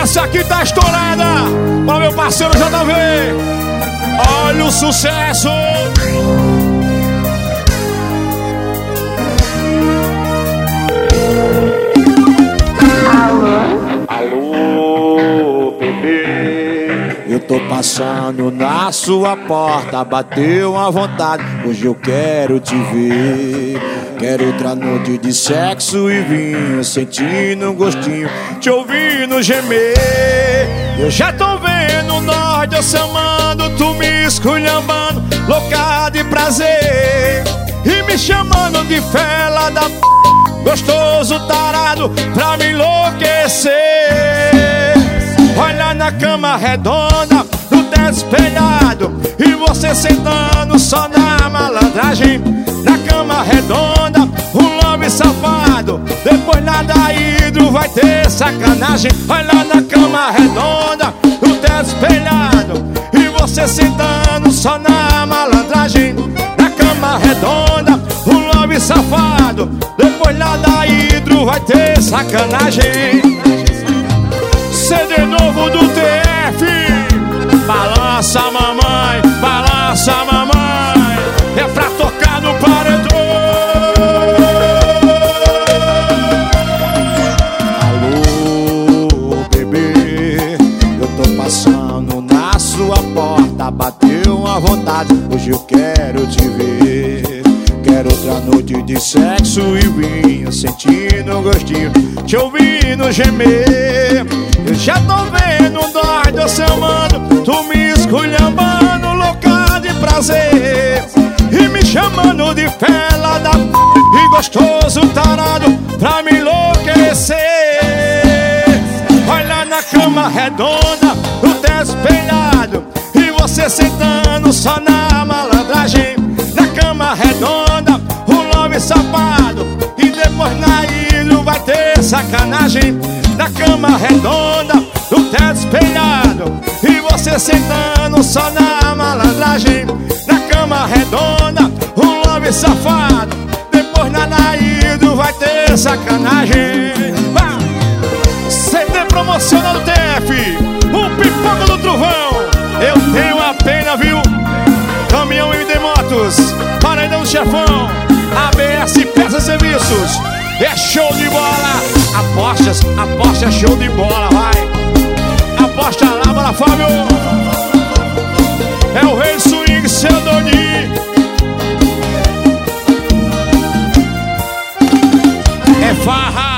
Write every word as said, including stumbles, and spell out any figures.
Essa aqui tá estourada para meu parceiro J V. Olha o sucesso. Alô, bebê. Eu tô passando na sua porta, bateu uma vontade, hoje eu quero te ver. Quero outra noite de sexo e vinho, sentindo um gostinho, te ouvindo gemer. Eu já tô vendo nós dois amando, tu me esculhambando, louca de prazer, e me chamando de fela da p... gostoso tarado pra me enlouquecer. Olha na cama redonda, no teto espelhado, e você sentando só na malandragem. Na cama redonda, um love safado, depois lá da hidro vai ter sacanagem. Olha na cama redonda, no teto espelhado, e você sentando só na malandragem. Na cama redonda, um love safado, depois lá da hidro vai ter sacanagem. C D novo do T F, balança mamãe, balança mamãe, é pra tocar no paredão. Alô, bebê, eu tô passando na sua porta, bateu uma vontade, hoje eu quero te ver. Quero outra noite de sexo e vinho, sentindo um gostinho, te ouvindo gemer. Eu já tô vendo nós dois amando, tu me esculhambando, louca de prazer, e me chamando de fela da p... e gostoso tarado pra me enlouquecer. Olha na cama redonda, no teto espelhado, e você sentando só na malandragem. Na cama redonda, um love safado, e depois na ilha vai ter sacanagem. Na cama redonda, no teto espelhado, e você sentando só na malandragem. Na cama redonda, um love safado, depois na naído vai ter sacanagem. C D promocional do T F, o pipoca do trovão. Eu tenho a pena, viu? Caminhão M D Motos, Paredão Chefão, A B S Peças e Serviços. É show de bola. Apostas, aposta é show de bola, vai. Aposta lá, bora Fábio. É o rei swing, seu Doni. É farra.